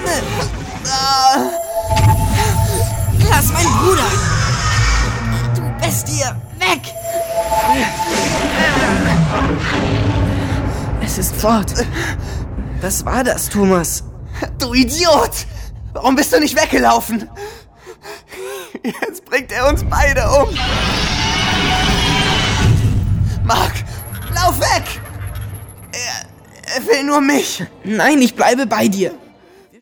Flamme! Lass meinen Bruder! Du Bestie! Weg! Es ist fort. Was war das, Thomas? Du Idiot! Warum bist du nicht weggelaufen? Jetzt bringt er uns beide um. Mark, lauf weg! Er will nur mich. Nein, ich bleibe bei dir.